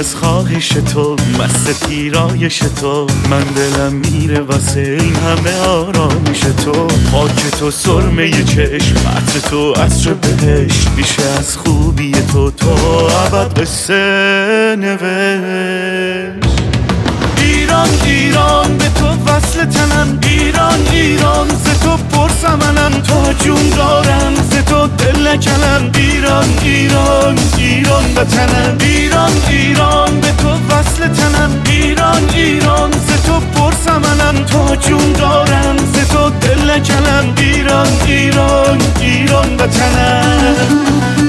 از خواهش تو، مست پیرایش تو، من دلم میره واسه این همه آرامش تو. خاک تو سرمه چشم، عطر تو عطر بهشت، میشه از خوبی تو ابد قصه نوشت. ایران ایران به تو وصل تنم، ایران ایران ز تو پرسمنم، تا جون دارم ز تو دل نکنم. ایران ایران ایران وطنم، ایران ایران به تو وصل تنم، ایران ایران ز تو پرسمنم، تا جون دارم ز تو دل نکنم. ایران ایران ایران وطنم.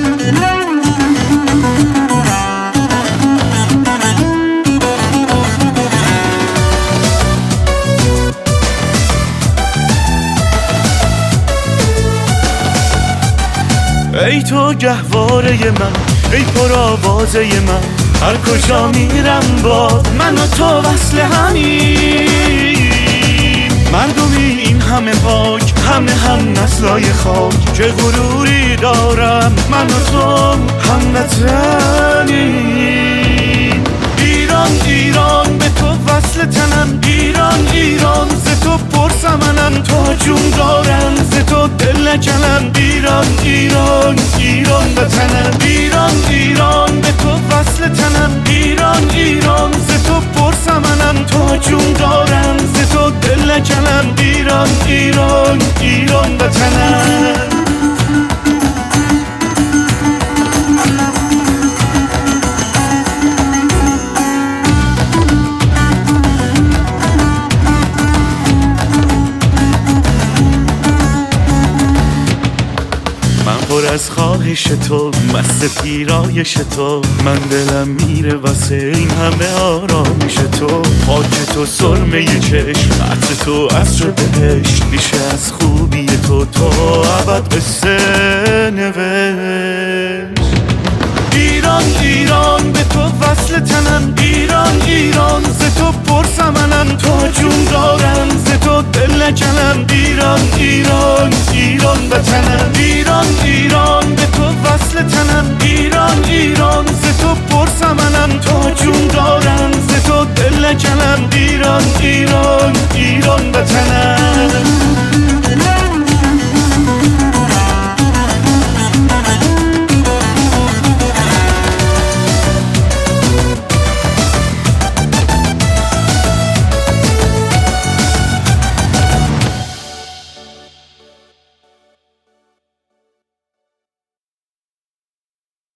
ای تو گهواره من، ای پرآوازه من، هر کجا میرم باز من و تو وصل همین. مردمی این همه پاک، همه هم نسلای خاک، چه غروری دارم من و تو هموطنیم. ایران ایران به تو وصل تنم، ایران ایران ز تو پرسمنم، تا جون دارم ز تو دل نکنم. ایران ایران ایران وطنم، ایران ایران به تو وصل تنم، ایران ایران ز تو پرسمنم، تا جون دارم ز تو دل نکنم. ایران ایران ایران وطنم. پر از خواهش تو، مست پیرایش تو، من دلم میره واسه این همه آرامش تو. خاک تو سرمه چشم، عطر تو عطر بهشت، میشه از خوبی تو ابد قصه نوشت. ایران ایران به تو وصل تنم، ایران ایران ز تو پرسمنم، تا جون دارم ز تو دل نکنم. ایران ایران ایران وطنم، ایران ایران به تو وصل تنم،